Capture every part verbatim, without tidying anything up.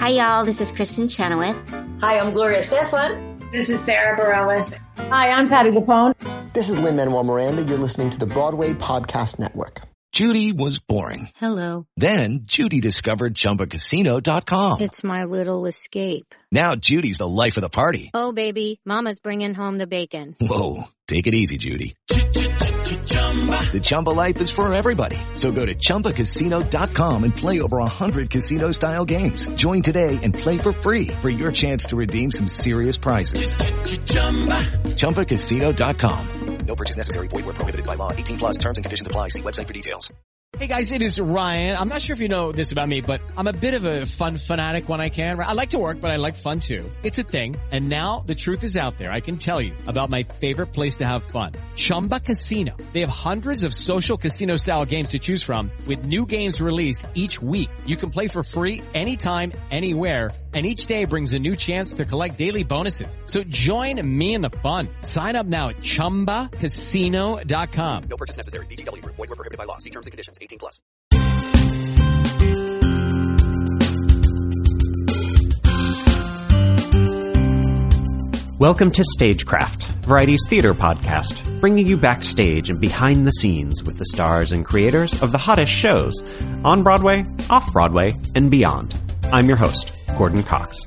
Hi, y'all. This is Kristen Chenoweth. Hi, I'm Gloria Estefan. This is Sarah Bareilles. Hi, I'm Patti LuPone. This is Lin-Manuel Miranda. You're listening to the Broadway Podcast Network. Judy was boring. Hello. Then Judy discovered Chumba Casino dot com. It's my little escape. Now Judy's the life of the party. Oh, baby, mama's bringing home the bacon. Whoa, take it easy, Judy. The Chumba life is for everybody. So go to Chumba Casino dot com and play over one hundred casino-style games. Join today and play for free for your chance to redeem some serious prizes. Chumba Casino dot com. No purchase necessary. Void where prohibited by law. eighteen plus terms and conditions apply. See website for details. Hey guys, it is Ryan. I'm not sure if you know this about me, but I'm a bit of a fun fanatic when I can. I like to work, but I like fun too. It's a thing. And now the truth is out there. I can tell you about my favorite place to have fun. Chumba Casino. They have hundreds of social casino style games to choose from with new games released each week. You can play for free anytime, anywhere. And each day brings a new chance to collect daily bonuses. So join me in the fun. Sign up now at Chumba Casino dot com. No purchase necessary. V G W. Void where prohibited by law. See terms and conditions. eighteen plus. Welcome to Stagecraft, Variety's theater podcast, bringing you backstage and behind the scenes with the stars and creators of the hottest shows on Broadway, off-Broadway, and beyond. I'm your host, Gordon Cox.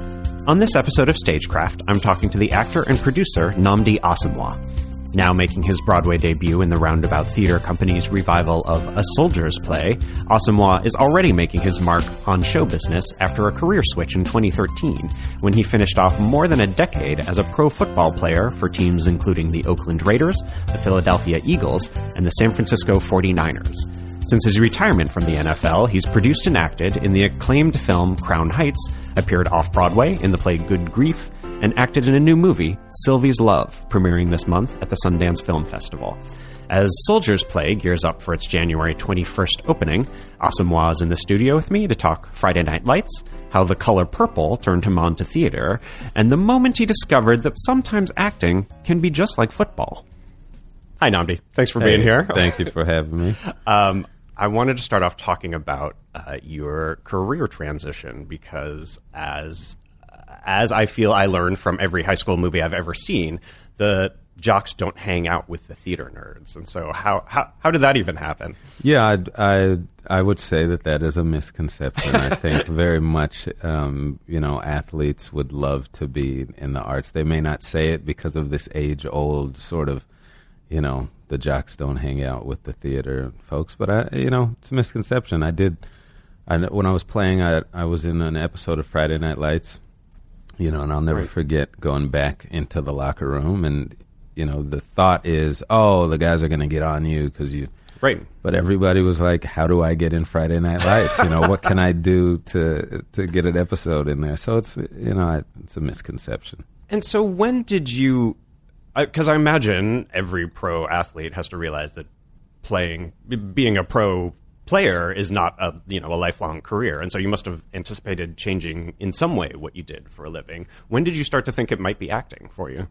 On this episode of Stagecraft, I'm talking to the actor and producer Nnamdi Asomugha. Now making his Broadway debut in the Roundabout Theatre Company's revival of A Soldier's Play, Asomugha is already making his mark on show business after a career switch in twenty thirteen, when he finished off more than a decade as a pro football player for teams including the Oakland Raiders, the Philadelphia Eagles, and the San Francisco forty-niners. Since his retirement from the N F L, he's produced and acted in the acclaimed film Crown Heights, appeared off-Broadway in the play Good Grief, and acted in a new movie, Sylvie's Love, premiering this month at the Sundance Film Festival. As Soldier's Play gears up for its January twenty-first opening, Asomugha is in the studio with me to talk Friday Night Lights, how the color purple turned him on to theater, and the moment he discovered that sometimes acting can be just like football. Hi, Nnamdi. Thanks for hey, being here. Thank you for having me. um, I wanted to start off talking about uh, your career transition because as as I feel I learned from every high school movie I've ever seen, the jocks don't hang out with the theater nerds. And so how how, how did that even happen? Yeah, I, I, I would say that that is a misconception. I think very much, um, you know, athletes would love to be in the arts. They may not say it because of this age-old sort of, you know, the jocks don't hang out with the theater folks. But, I, you know, it's a misconception. I did, I, when I was playing, I, I was in an episode of Friday Night Lights. You know, and I'll never right. forget going back into the locker room, and you know, the thought is, oh, the guys are going to get on you because you. Right. But everybody was like, how do I get in Friday Night Lights? You know, what can I do to to get an episode in there? So it's, you know, it's a misconception. And so when did you? Because I, I imagine every pro athlete has to realize that playing, being a pro player is not a you know a lifelong career, and so you must have anticipated changing in some way what you did for a living. When did you start to think it might be acting for you?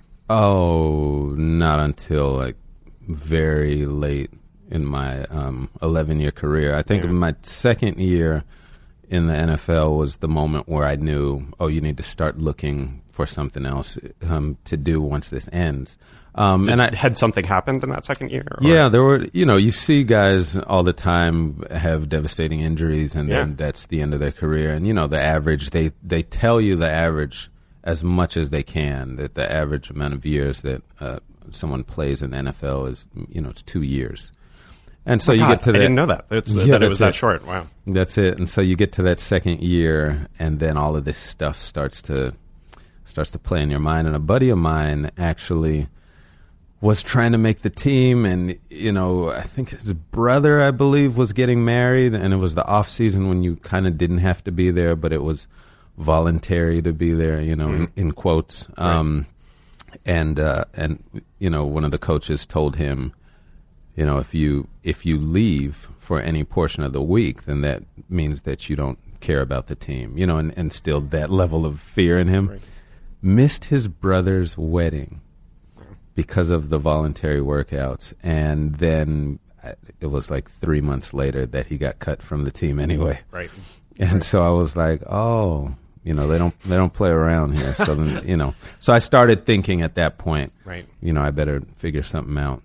Oh, not until like very late in my um, eleven-year career. I think yeah. my second year in the N F L was the moment where I knew, oh, you need to start looking for something else um, to do once this ends. Um, Did, and I had something happened in that second year? Or? Yeah, there were, you know, you see guys all the time have devastating injuries, and yeah. then that's the end of their career. And, you know, the average, they, they tell you the average as much as they can, that the average amount of years that uh, someone plays in the N F L is, you know, it's two years. And so oh, you God, get to that. I didn't know that. It's, yeah, that it was that it. short. Wow. That's it. And so you get to that second year, and then all of this stuff starts to starts to play in your mind. And a buddy of mine actually was trying to make the team, and, you know, I think his brother, I believe, was getting married, and it was the off season when you kind of didn't have to be there, but it was voluntary to be there, you know, mm. in, in quotes. Right. Um, and, uh, and, you know, one of the coaches told him, you know, if you if you leave for any portion of the week, then that means that you don't care about the team, you know, and, and still that level of fear in him. Right. Missed his brother's wedding because of the voluntary workouts, and then it was like three months later that he got cut from the team anyway. Right. And right. so I was like, oh, you know, they don't they don't play around here. So then, you know, so I started thinking at that point, right. you know, I better figure something out.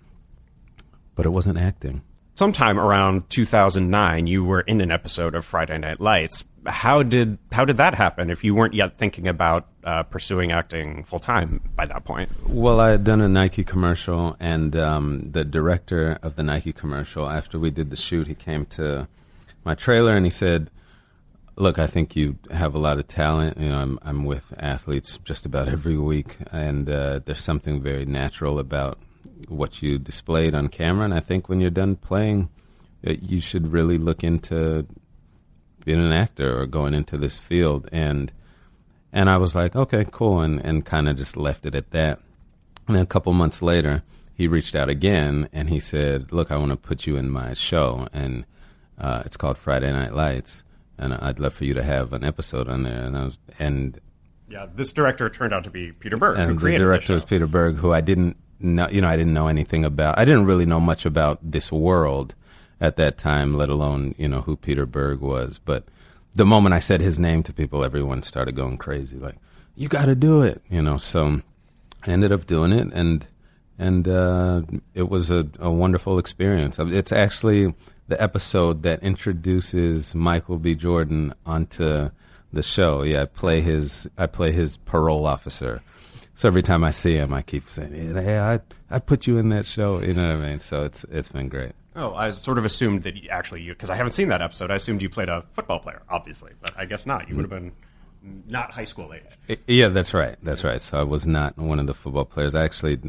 But it wasn't acting. Sometime around two thousand nine, you were in an episode of Friday Night Lights. How did how did that happen if you weren't yet thinking about uh, pursuing acting full-time by that point? Well, I had done a Nike commercial, and um, the director of the Nike commercial, after we did the shoot, he came to my trailer and he said, look, I think you have a lot of talent. You know, I'm, I'm with athletes just about every week, and uh, there's something very natural about what you displayed on camera, and I think when you're done playing, you should really look into being an actor or going into this field. And and I was like, okay, cool, and, and kind of just left it at that. And then a couple months later, he reached out again, and he said, look, I want to put you in my show, and uh, it's called Friday Night Lights, and I'd love for you to have an episode on there. And I was, and yeah, this director turned out to be Peter Berg, and who created the director the was Peter Berg, who I didn't know, you know, I didn't know anything about. I didn't really know much about this world at that time, let alone, you know, who Peter Berg was. But the moment I said his name to people, everyone started going crazy, like, you got to do it, you know. So I ended up doing it, and and uh, it was a, a wonderful experience. It's actually the episode that introduces Michael B. Jordan onto the show. Yeah, I play his I play his parole officer. So every time I see him, I keep saying, "Hey, I I put you in that show." You know what I mean? So it's it's been great. Oh, I sort of assumed that you, actually you, because I haven't seen that episode. I assumed you played a football player, obviously, but I guess not. You would have been not high school age. Yeah, that's right. That's right. So I was not one of the football players. I actually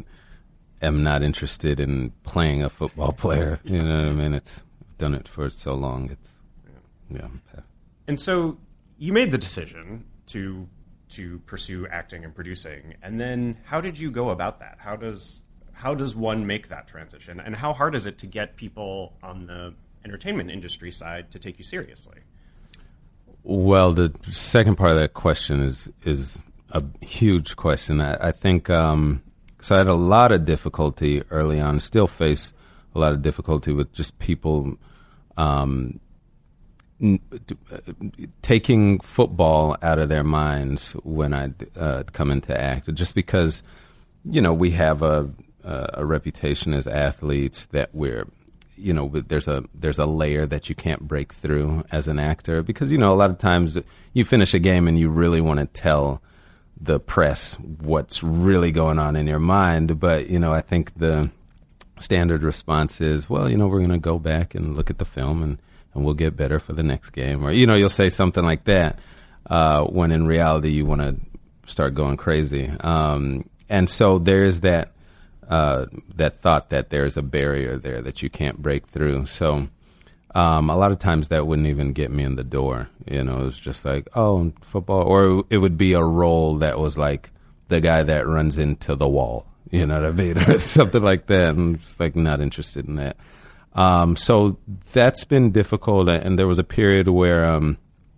am not interested in playing a football player. You know what I mean? It's I've done it for so long. It's yeah. yeah. And so you made the decision to to pursue acting and producing, and then how did you go about that? How does how does one make that transition, and how hard is it to get people on the entertainment industry side to take you seriously? Well, the second part of that question is is a huge question. I, I think um, so. I had a lot of difficulty early on. Still face a lot of difficulty with just people um, n- taking football out of their minds when I uh, come into act. Just because, you know, we have a a reputation as athletes that we're, you know, there's a there's a layer that you can't break through as an actor, because, you know, a lot of times you finish a game and you really want to tell the press what's really going on in your mind, but, you know, I think the standard response is, well, you know, we're going to go back and look at the film and, and we'll get better for the next game, or, you know, you'll say something like that, uh, when in reality you want to start going crazy, um, and so there's that. Uh, that thought that there's a barrier there that you can't break through. So um, a lot of times that wouldn't even get me in the door. You know, it was just like, oh, football. Or it would be a role that was like the guy that runs into the wall. You know what I mean? Or something like that. I'm just like not interested in that. Um, so that's been difficult. And there was a period where um,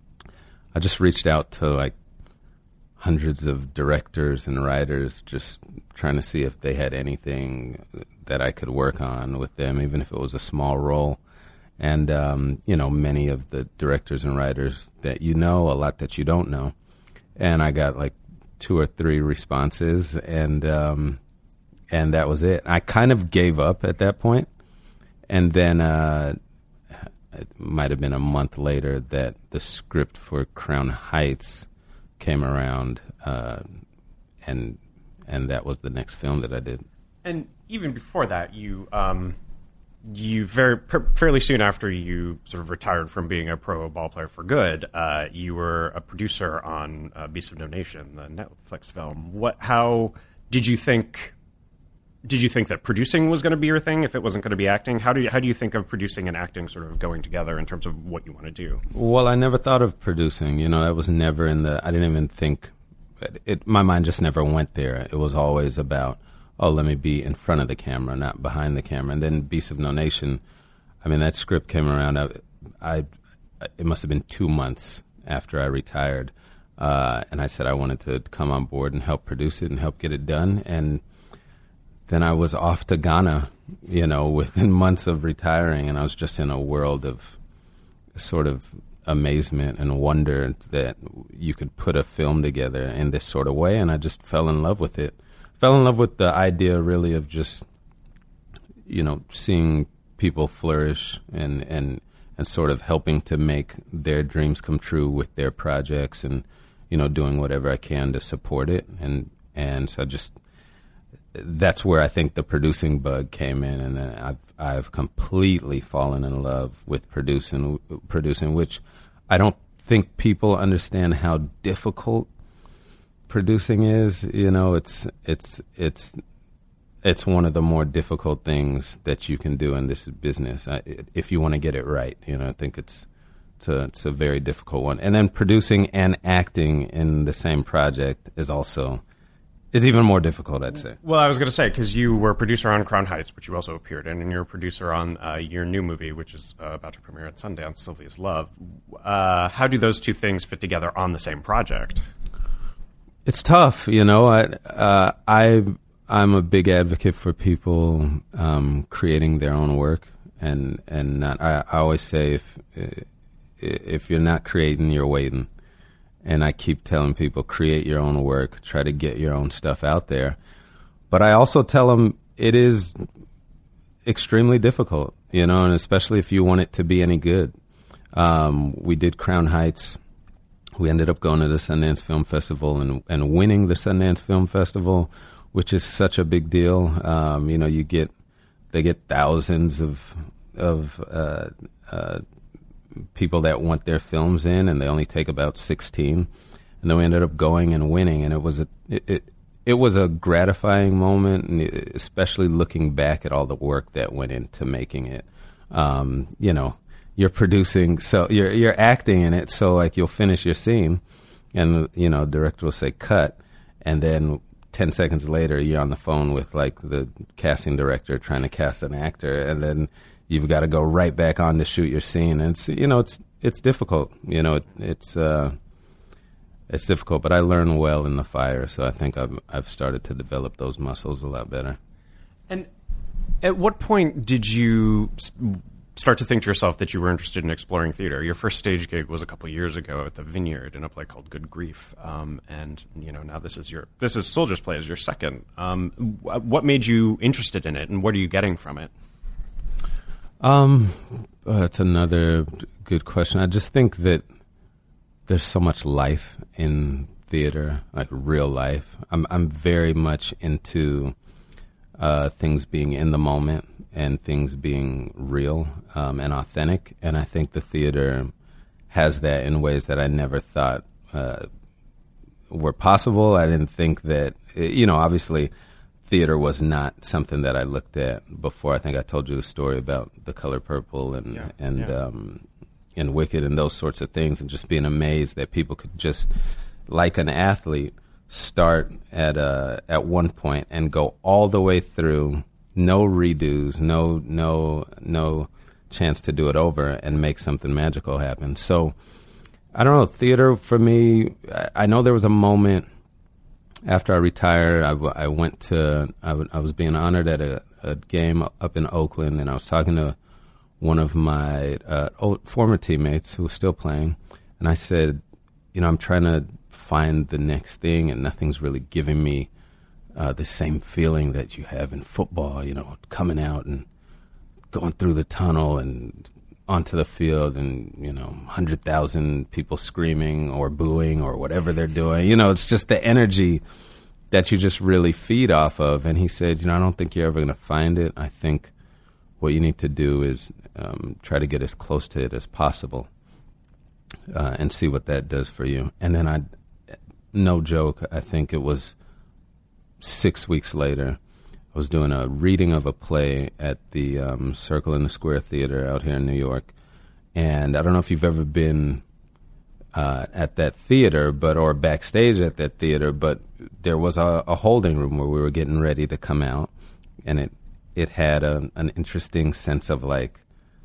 I just reached out to like hundreds of directors and writers, just trying to see if they had anything that I could work on with them, even if it was a small role. And, um, you know, many of the directors and writers that you know, a lot that you don't know. And I got like two or three responses, and um, and that was it. I kind of gave up at that point. And then uh, it might have been a month later that the script for Crown Heights came around, uh, and and that was the next film that I did. And even before that, you um, you very per, fairly soon after you sort of retired from being a pro ball player for good, uh, you were a producer on uh, Beasts of No Nation, the Netflix film. What? How did you think? Did you think that producing was going to be your thing if it wasn't going to be acting? How do you, how do you think of producing and acting sort of going together in terms of what you want to do? Well, I never thought of producing. You know, that was never in the. I didn't even think. It, my mind just never went there. It was always about, oh, let me be in front of the camera, not behind the camera. And then Beasts of No Nation, I mean, that script came around. I, I it must have been two months after I retired, uh, and I said I wanted to come on board and help produce it and help get it done. And then I was off to Ghana, you know, within months of retiring, and I was just in a world of sort of amazement and wonder that you could put a film together in this sort of way, and I just fell in love with it. Fell in love with the idea, really, of just, you know, seeing people flourish and and and sort of helping to make their dreams come true with their projects, and, you know, doing whatever I can to support it. And and so I just, that's where I think the producing bug came in, and then I've I've completely fallen in love with producing producing, which I don't think people understand how difficult producing is. You know, it's it's it's it's one of the more difficult things that you can do in this business, I, if you want to get it right. You know, I think it's it's a, it's a very difficult one. And then producing and acting in the same project is also is even more difficult, I'd say. Well, I was going to say, because you were a producer on Crown Heights, which you also appeared in, and you're a producer on uh, your new movie, which is uh, about to premiere at Sundance, Sylvia's Love. Uh, how do those two things fit together on the same project? It's tough, you know. I, uh, I, I'm a big advocate for people um, creating their own work, and and not, I, I always say if if you're not creating, you're waiting. And I keep telling people, create your own work, try to get your own stuff out there. But I also tell them it is extremely difficult, you know, and especially if you want it to be any good. Um, we did Crown Heights. We ended up going to the Sundance Film Festival and, and winning the Sundance Film Festival, which is such a big deal. Um, you know, you get, they get thousands of, of, uh, uh, people that want their films in, and they only take about sixteen, and then we ended up going and winning, and it was a it it, it was a gratifying moment, and especially looking back at all the work that went into making it. Um, you know, you're producing, so you're you're acting in it, so like you'll finish your scene, and you know, director will say cut, and then ten seconds later you're on the phone with like the casting director trying to cast an actor, and then you've got to go right back on to shoot your scene, and it's, you know, it's it's difficult. You know, it, it's uh, it's difficult. But I learn well in the fire, so I think I've I've started to develop those muscles a lot better. And at what point did you start to think to yourself that you were interested in exploring theater? Your first stage gig was a couple of years ago at the Vineyard in a play called Good Grief, um, and you know, now this is your this is Soldier's Play is your second. Um, what made you interested in it, and what are you getting from it? Um, uh, that's another good question. I just think that there's so much life in theater, like real life. I'm I'm very much into uh, things being in the moment and things being real um, and authentic. And I think the theater has that in ways that I never thought uh, were possible. I didn't think that, you know, obviously theater was not something that I looked at before. I think I told you the story about The Color Purple and yeah, and yeah. Um, and Wicked and those sorts of things, and just being amazed that people could just, like an athlete, start at a, at one point and go all the way through, no redos, no no no chance to do it over, and make something magical happen. So I don't know, theater for me, I, I know there was a moment after I retired. I, w- I went to, I, w- I was being honored at a, a game up in Oakland, and I was talking to one of my uh, old, former teammates who was still playing, and I said, you know, I'm trying to find the next thing, and nothing's really giving me uh, the same feeling that you have in football, you know, coming out and going through the tunnel and onto the field, and, you know, one hundred thousand people screaming or booing or whatever they're doing. You know, it's just the energy that you just really feed off of. And he said, you know, I don't think you're ever going to find it. I think what you need to do is um, try to get as close to it as possible uh, and see what that does for you. And then I, no joke, I think it was six weeks later, I was doing a reading of a play at the um, Circle in the Square Theater out here in New York. And I don't know if you've ever been uh, at that theater, but or backstage at that theater, but there was a, a holding room where we were getting ready to come out, and it it had a, an interesting sense of like,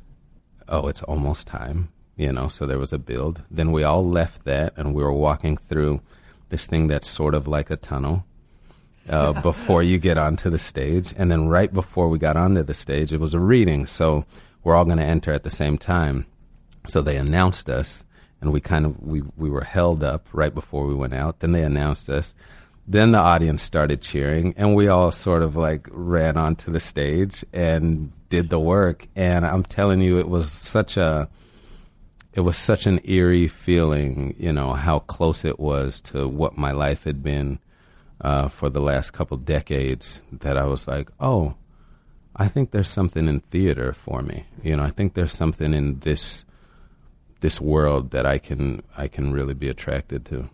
oh, it's almost time, you know, so there was a build. Then we all left that, and we were walking through this thing that's sort of like a tunnel. Uh, before you get onto the stage. And then right before we got onto the stage, it was a reading. So we're all going to enter at the same time. So they announced us. and we kind of we we were held up right before we went out. Then they announced us. Then the audience started cheering, and we all sort of like ran onto the stage and did the work. And I'm telling you, it was such a it was such an eerie feeling, you know, how close it was to what my life had been uh, for the last couple decades, that I was like, oh, I think there's something in theater for me. You know, I think there's something in this this world that I can I can really be attracted to.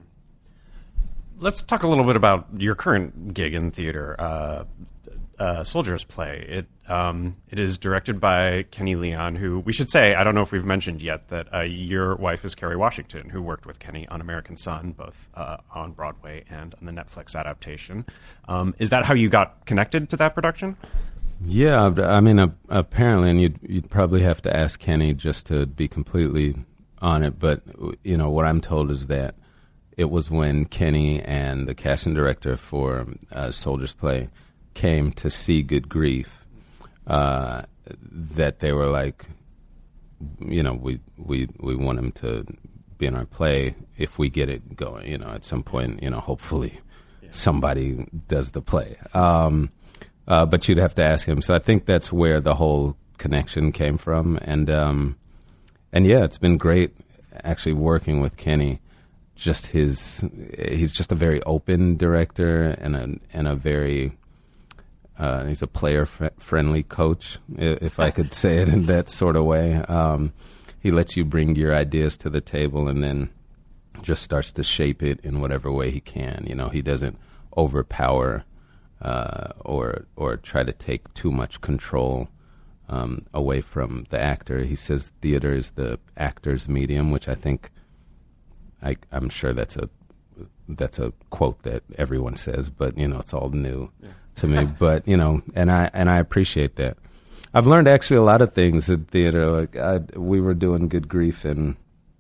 Let's talk a little bit about your current gig in theater, uh, uh, Soldier's Play. It um, it is directed by Kenny Leon, who we should say, I don't know if we've mentioned yet, that uh, your wife is Kerry Washington, who worked with Kenny on American Son, both uh, on Broadway and on the Netflix adaptation. Um, is that how you got connected to that production? Yeah, I mean, uh, apparently, and you'd, you'd probably have to ask Kenny just to be completely on it, but, you know, what I'm told is that it was when Kenny and the casting director for uh, Soldier's Play came to see Good Grief uh, that they were like, you know, we, we, we want him to be in our play if we get it going, you know, at some point, you know, hopefully yeah. somebody does the play. Um, uh, but you'd have to ask him. So I think that's where the whole connection came from. And, um, and yeah, it's been great actually working with Kenny. Just his, he's just a very open director and a and a very, uh, he's a player fr- friendly coach, if I could say it in that sort of way. Um, he lets you bring your ideas to the table and then just starts to shape it in whatever way he can. You know, he doesn't overpower uh, or or try to take too much control um, away from the actor. He says theater is the actor's medium, which I think. I, I'm sure that's a that's a quote that everyone says, but you know it's all new yeah. to me. But you know, and I and I appreciate that. I've learned actually a lot of things in theater. Like I, we were doing Good Grief, and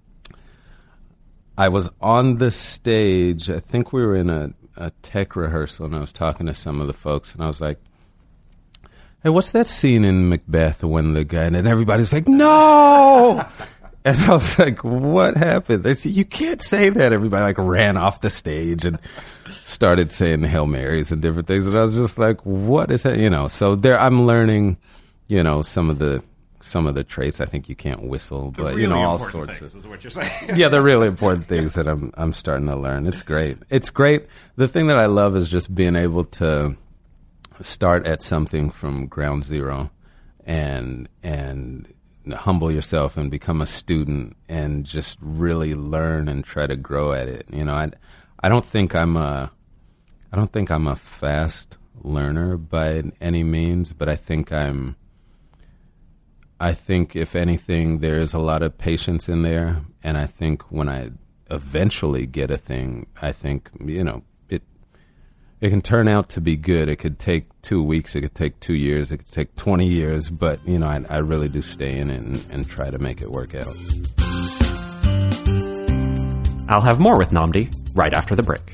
I was on the stage. I think we were in a, a tech rehearsal, and I was talking to some of the folks, and I was like, "Hey, what's that scene in Macbeth when the guy?" And everybody's like, "No." And I was like, what happened? They said, you can't say that. Everybody like ran off the stage and started saying Hail Marys and different things. And I was just like, what is that? You know, so there I'm learning, you know, some of the some of the traits. I think you can't whistle, the but really you know, all sorts sorts of of is what you're saying. yeah, the really important things that I'm I'm starting to learn. It's great. It's great. The thing that I love is just being able to start at something from ground zero and and humble yourself and become a student and just really learn and try to grow at it. You know, I, I don't think I'm a, I don't think I'm a fast learner by any means, but I think I'm, I think if anything, there is a lot of patience in there. And I think when I eventually get a thing, I think, you know, it, it can turn out to be good. It could take two weeks. It could take two years. It could take twenty years. But, you know, I, I really do stay in it and, and try to make it work out. I'll have more with Nnamdi right after the break.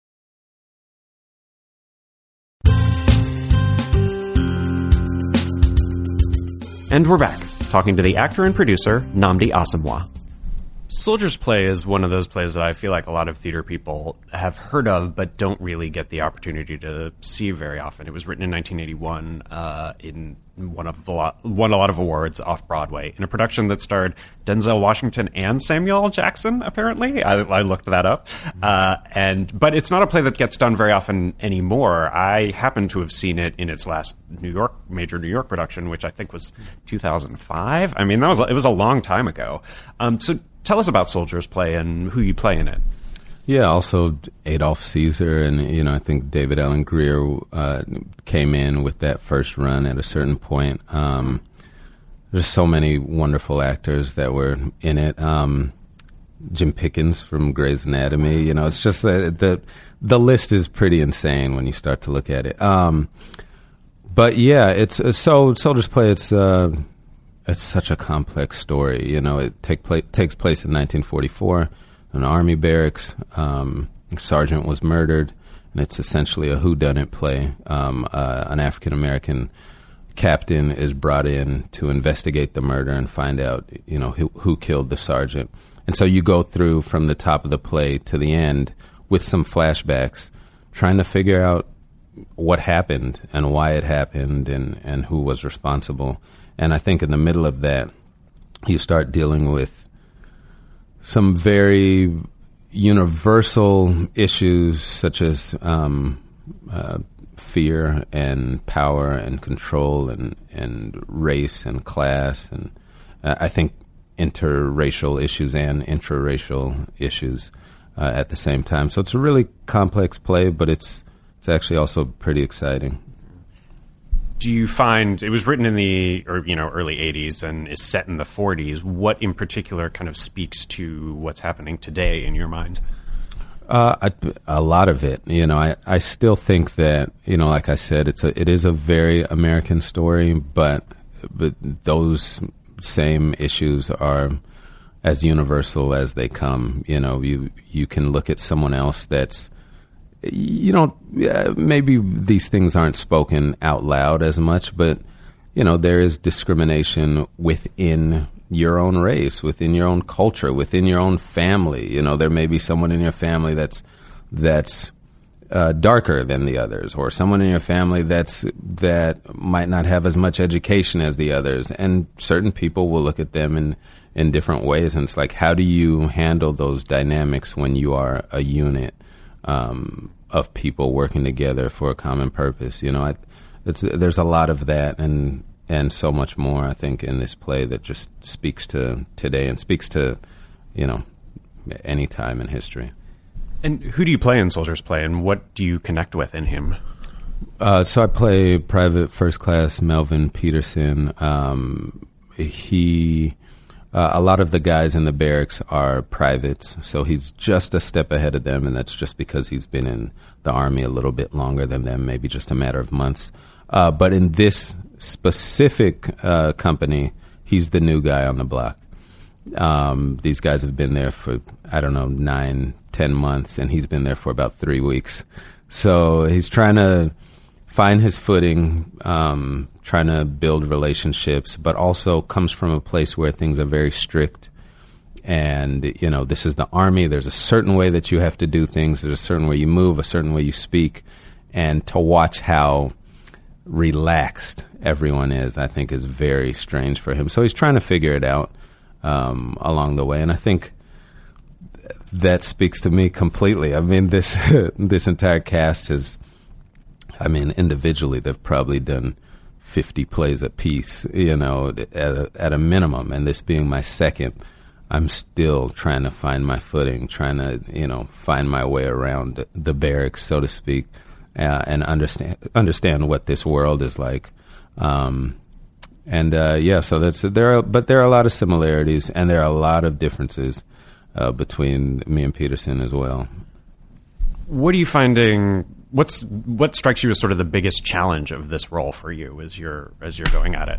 And we're back, talking to the actor and producer, Nnamdi Asomugha. Soldier's Play is one of those plays that I feel like a lot of theater people have heard of but don't really get the opportunity to see very often. It was written in nineteen eighty-one, uh, in one of a lot, won a lot of awards off Broadway in a production that starred Denzel Washington and Samuel L. Jackson. Apparently, I, I looked that up, uh, and but it's not a play that gets done very often anymore. I happen to have seen it in its last New York major New York production, which I think was two thousand five. I mean, that was it was a long time ago. Um, so. Tell us about Soldier's Play and who you play in it. Yeah, also Adolph Caesar, and you know, I think David Allen Greer uh, came in with that first run at a certain point. Um, there's so many wonderful actors that were in it. Um, Jim Pickens from Grey's Anatomy. You know, it's just that the the list is pretty insane when you start to look at it. Um, but yeah, it's uh, so Soldier's Play. It's uh, It's such a complex story. You know, it take pla- takes place in nineteen forty-four, an army barracks. Um, sergeant was murdered, and it's essentially a whodunit play. Um, uh, an African-American captain is brought in to investigate the murder and find out, you know, who, who killed the sergeant. And so you go through from the top of the play to the end with some flashbacks, trying to figure out what happened and why it happened and, and who was responsible. And I think in the middle of that, you start dealing with some very universal issues such as um, uh, fear and power and control and, and race and class. And uh, I think interracial issues and intraracial issues uh, at the same time. So it's a really complex play, but it's it's actually also pretty exciting. Do you find it was written in the or, you know early eighties and is set in the forties? What in particular kind of speaks to what's happening today in your mind? Uh, I, a lot of it. You know, I, I still think that, you know, like I said, it's a it is a very American story, but but those same issues are as universal as they come. You know, you you can look at someone else that's, you know, maybe these things aren't spoken out loud as much, but, you know, there is discrimination within your own race, within your own culture, within your own family. You know, there may be someone in your family that's that's uh, darker than the others, or someone in your family that's that might not have as much education as the others, and certain people will look at them in in different ways. And it's like, how do you handle those dynamics when you are a unit um, of people working together for a common purpose? You know, I, it's, there's a lot of that, and and so much more, I think, in this play that just speaks to today and speaks to, you know, any time in history. And who do you play in Soldier's Play, and what do you connect with in him? Uh, so I play Private First Class Melvin Peterson. Um, he, uh, a lot of the guys in the barracks are privates, so he's just a step ahead of them, and that's just because he's been in the Army a little bit longer than them, maybe just a matter of months. Uh, but in this specific uh, company, he's the new guy on the block. Um, these guys have been there for, I don't know, nine, ten months, and he's been there for about three weeks. So he's trying to find his footing, um, trying to build relationships, but also comes from a place where things are very strict. And, you know, this is the Army. There's a certain way that you have to do things. There's a certain way you move, a certain way you speak. And to watch how relaxed everyone is, I think, is very strange for him. So he's trying to figure it out um, along the way. And I think that speaks to me completely. I mean, this this entire cast has, I mean, individually, they've probably done fifty plays a piece, you know, at a, at a minimum. And this being my second, I'm still trying to find my footing, trying to, you know, find my way around the barracks, so to speak, uh, and understand understand what this world is like. Um, and uh, yeah, so that's there. Are, but there are a lot of similarities, and there are a lot of differences uh, between me and Peterson as well. What are you finding? What's what strikes you as sort of the biggest challenge of this role for you as you're as you're going at it?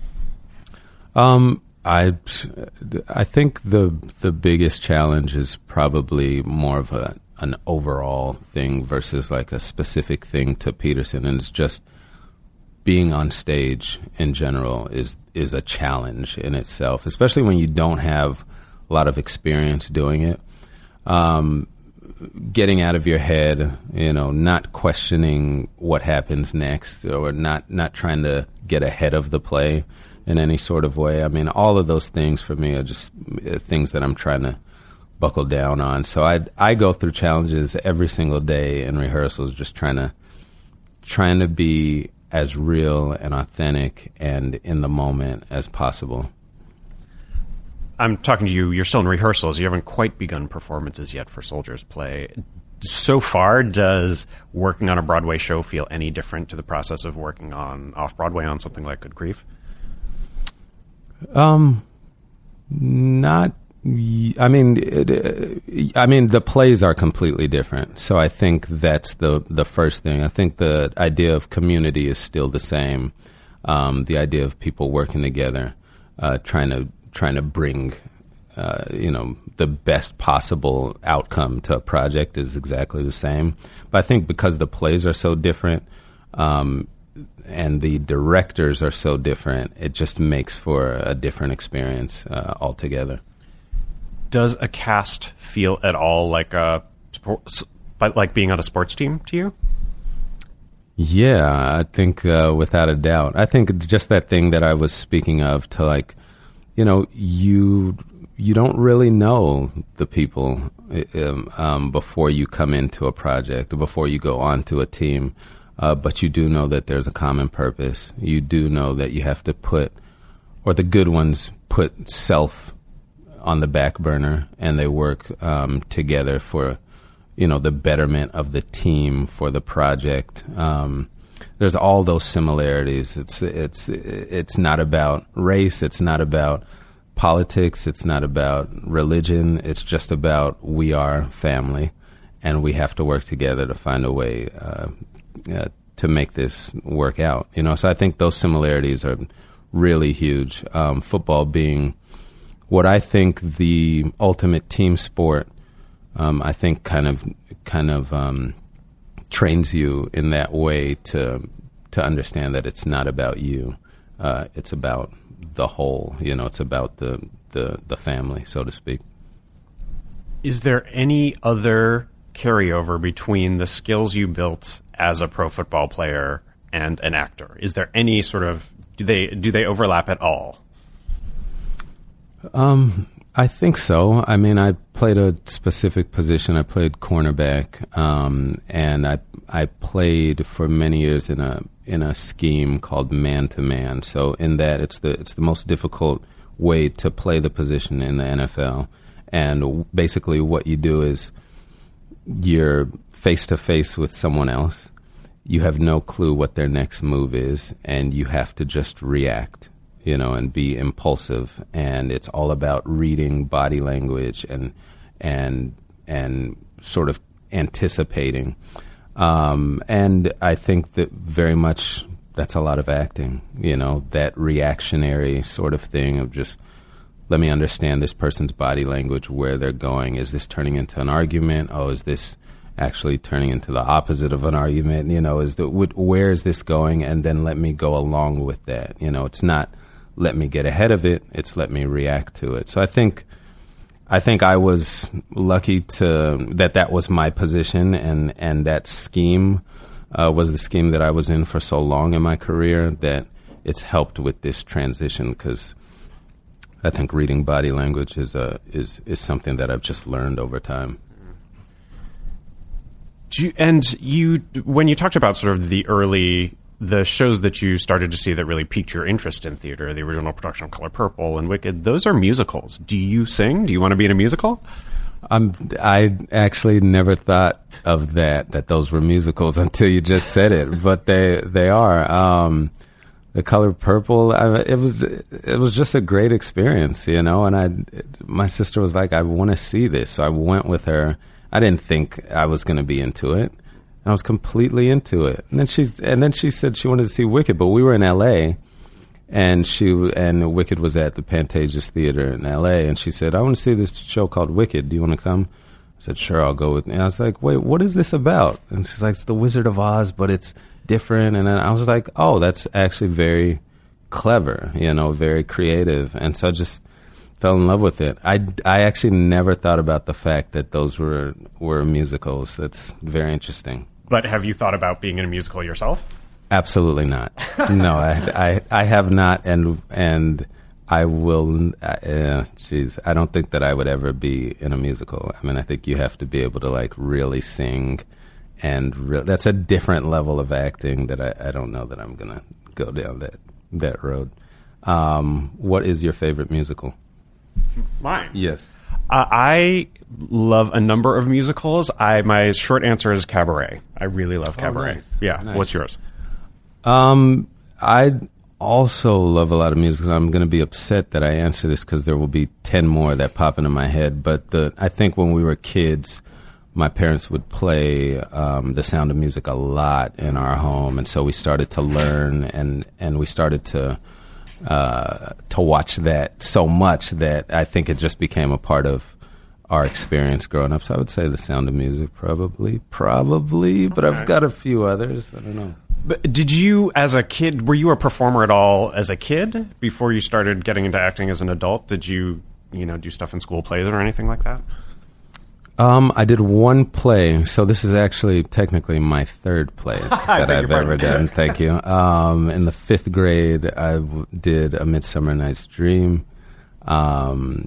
Um, I I think the the biggest challenge is probably more of a an overall thing versus like a specific thing to Peterson, and it's just being on stage in general is is a challenge in itself, especially when you don't have a lot of experience doing it. Um, getting out of your head, you know, not questioning what happens next, or not not trying to get ahead of the play in any sort of way. I mean, all of those things for me are just things that I'm trying to buckle down on. So I I go through challenges every single day in rehearsals, just trying to trying to be as real and authentic and in the moment as possible. I'm talking to you, you're still in rehearsals. You haven't quite begun performances yet for Soldier's Play. So far, does working on a Broadway show feel any different to the process of working on off-Broadway on something like Good Grief? Um, not, I mean, it, I mean, the plays are completely different. So I think that's the, the first thing. I think the idea of community is still the same. Um, the idea of people working together, uh, trying to, trying to bring, uh, you know, the best possible outcome to a project is exactly the same. But I think because the plays are so different, um, and the directors are so different, it just makes for a different experience uh, altogether. Does a cast feel at all like a like being on a sports team to you? Yeah, I think uh, without a doubt. I think just that thing that I was speaking of, to like, you know, you you don't really know the people um, um, before you come into a project or before you go on to a team, uh, but you do know that there's a common purpose. You do know that you have to put, or the good ones put self on the back burner, and they work um, together for, you know, the betterment of the team, for the project. Um, there's all those similarities. It's it's it's not about race. It's not about politics. It's not about religion. It's just about we are family, and we have to work together to find a way uh, uh, to make this work out. You know, so I think those similarities are really huge. Um, football being what I think the ultimate team sport, um, I think kind of kind of um, trains you in that way to to understand that it's not about you. Uh, it's about the whole. You know, it's about the, the, the family, so to speak. Is there any other carryover between the skills you built as a pro football player and an actor? Is there any sort of, do they do they overlap at all? Um, I think so. I mean, I played a specific position. I played cornerback, um, and I I played for many years in a in a scheme called man to man. So in that, it's the it's the most difficult way to play the position in the N F L. And basically, what you do is you're face to face with someone else. You have no clue what their next move is, and you have to just react, you know, and be impulsive. And it's all about reading body language and and and sort of anticipating. Um, and I think that very much that's a lot of acting, you know, that reactionary sort of thing of just, let me understand this person's body language, where they're going. Is this turning into an argument? Oh, is this actually turning into the opposite of an argument? You know, is the where is this going? And then let me go along with that. You know, it's not let me get ahead of it. It's let me react to it. So I think, I think I was lucky to that that was my position, and and that scheme uh, was the scheme that I was in for so long in my career that it's helped with this transition, because I think reading body language is a is is something that I've just learned over time. Do you, and you, when you talked about sort of the early, the shows that you started to see that really piqued your interest in theater, the original production of Color Purple and Wicked, those are musicals. Do you sing? Do you want to be in a musical? Um, I actually never thought of that, that those were musicals until you just said it, but they they are. Um, The Color Purple, I, it was it was just a great experience, you know. And I, my sister was like, "I want to see this," so I went with her. I didn't think I was going to be into it. I was completely into it. And then she and then she said she wanted to see Wicked, but we were in L A, and she and Wicked was at the Pantages Theater in L A, and she said, "I want to see this show called Wicked. Do you want to come?" I said, "Sure, I'll go with you." And I was like, "Wait, what is this about?" And she's like, "It's the Wizard of Oz, but it's different." And then I was like, "Oh, that's actually very clever, you know, very creative." And so I just fell in love with it. I, I actually never thought about the fact that those were were musicals. That's very interesting. But have you thought about being in a musical yourself? Absolutely not. No, I, I I have not, and and I will. Uh, geez, I don't think that I would ever be in a musical. I mean, I think you have to be able to like really sing. And re- that's a different level of acting that I, I don't know that I'm going to go down that that road. Um, what is your favorite musical? Mine? Yes. Uh, I love a number of musicals. I My short answer is Cabaret. I really love Cabaret. Oh, nice. Yeah. Nice. What's yours? Um, I also love a lot of musicals. I'm going to be upset that I answer this because there will be ten more that pop into my head. But the I think when we were kids, my parents would play um, The Sound of Music a lot in our home, and so we started to learn, and, and we started to uh, to watch that so much that I think it just became a part of our experience growing up. So I would say The Sound of Music, probably, probably, but okay. I've got a few others. I don't know. But did you, as a kid, were you a performer at all as a kid before you started getting into acting as an adult? Did you you know, do stuff in school plays or anything like that? Um, I did one play, so this is actually technically my third play that I've ever done. Thank you. Um, in the fifth grade, I w- did A Midsummer Night's Dream, um,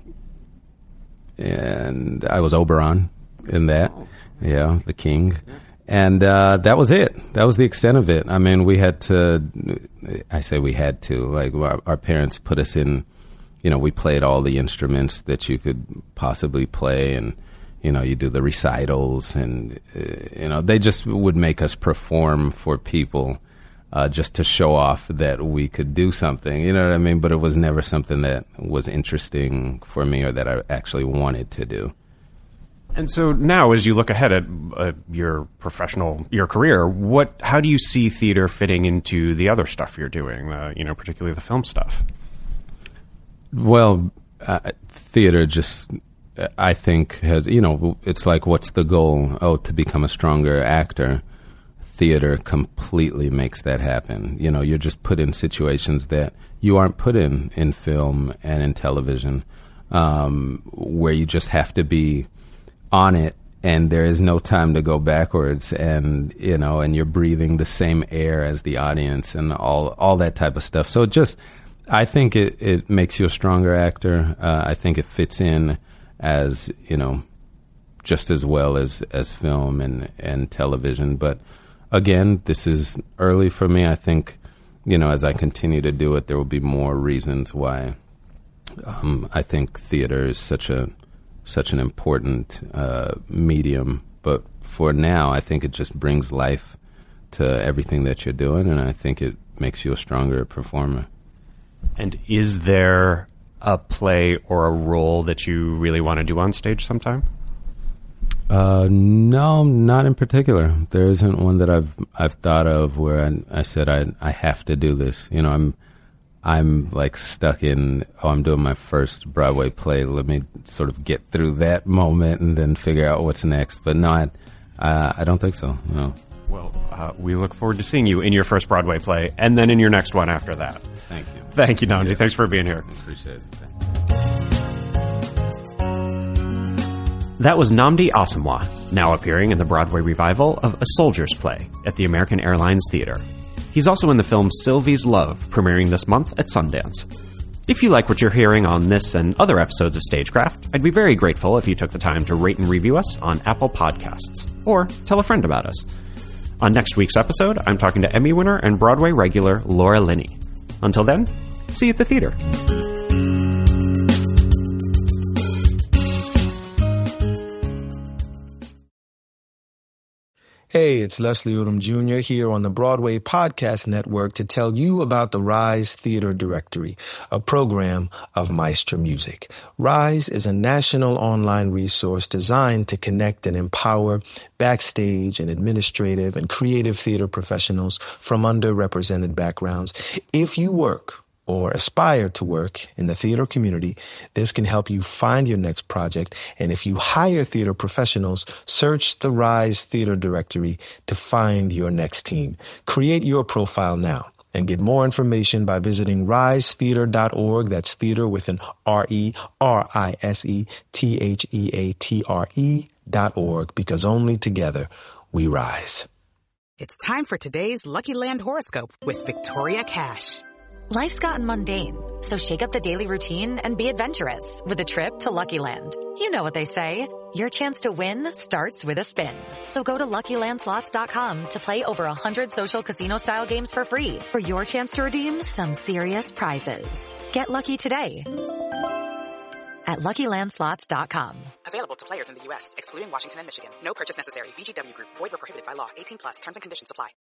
and I was Oberon in that. Yeah, the king. And uh, that was it. That was the extent of it. I mean, we had to, I say we had to, like our, our parents put us in, you know, we played all the instruments that you could possibly play, and, you know, you do the recitals, and, uh, you know, they just would make us perform for people uh, just to show off that we could do something, you know what I mean? But it was never something that was interesting for me or that I actually wanted to do. And so now, as you look ahead at uh, your professional, your career, what, how do you see theater fitting into the other stuff you're doing, uh, you know, particularly the film stuff? Well, uh, theater just, I think, has, you know, it's like, what's the goal? Oh, to become a stronger actor. Theater completely makes that happen. You know, you're just put in situations that you aren't put in in film and in television, um, where you just have to be on it, and there is no time to go backwards, and you know, and you're breathing the same air as the audience, and all all that type of stuff. So it just, I think it it makes you a stronger actor. Uh, I think it fits in as, you know, just as well as as film and and television. But again, this is early for me. I think, you know, as I continue to do it, there will be more reasons why um, I think theater is such a such an important uh, medium. But for now, I think it just brings life to everything that you're doing, and I think it makes you a stronger performer. And is there a play or a role that you really want to do on stage sometime? Uh, no, not in particular. There isn't one that I've I've thought of where I, I said I I have to do this. You know, I'm I'm like stuck in, oh, I'm doing my first Broadway play. Let me sort of get through that moment and then figure out what's next. But no, I, uh, I don't think so, no. Well, uh, we look forward to seeing you in your first Broadway play and then in your next one after that. Thank you. Thank you, Nnamdi. Yes. Thanks for being here. Appreciate it. That was Nnamdi Asomugha, now appearing in the Broadway revival of A Soldier's Play at the American Airlines Theater. He's also in the film Sylvie's Love, premiering this month at Sundance. If you like what you're hearing on this and other episodes of Stagecraft, I'd be very grateful if you took the time to rate and review us on Apple Podcasts, or tell a friend about us. On next week's episode, I'm talking to Emmy winner and Broadway regular Laura Linney. Until then, see you at the theater. Hey, it's Leslie Odom Junior here on the Broadway Podcast Network to tell you about the Rise Theater Directory, a program of Maestro Music. Rise is a national online resource designed to connect and empower backstage and administrative and creative theater professionals from underrepresented backgrounds. If you work or aspire to work in the theater community, this can help you find your next project. And if you hire theater professionals, search the Rise Theater Directory to find your next team. Create your profile now and get more information by visiting rise theater dot org. That's theater with an R E R I S E T H E A T R E dot org, because only together we rise. It's time for today's Lucky Land horoscope with Victoria Cash. Life's gotten mundane, so shake up the daily routine and be adventurous with a trip to Lucky Land. You know what they say, your chance to win starts with a spin. So go to lucky land slots dot com to play over one hundred social casino-style games for free for your chance to redeem some serious prizes. Get lucky today at lucky land slots dot com. Available to players in the U S, excluding Washington and Michigan. No purchase necessary. V G W Group. Void where prohibited by law. eighteen plus. Terms and conditions apply.